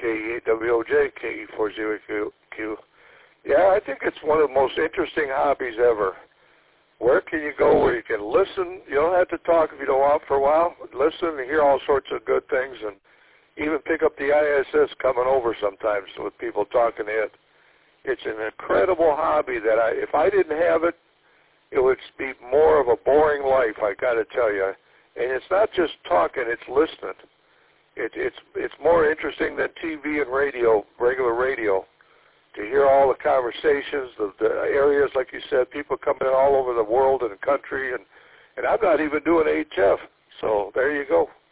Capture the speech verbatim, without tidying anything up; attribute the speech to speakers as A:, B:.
A: K W O J, K E four zero Q. Yeah, I think it's one of the most interesting hobbies ever. Where can you go where you can listen? You don't have to talk if you don't want for a while. Listen and hear all sorts of good things, and even pick up the I S S coming over sometimes with people talking to it. It's an incredible hobby that I, if I didn't have it, it would be more of a boring life, I got to tell you. And it's not just talking, it's listening. It, it's it's more interesting than T V and radio, regular radio, to hear all the conversations, the, the areas, like you said, people coming in all over the world and the country. And, and I'm not even doing H F, so there you go.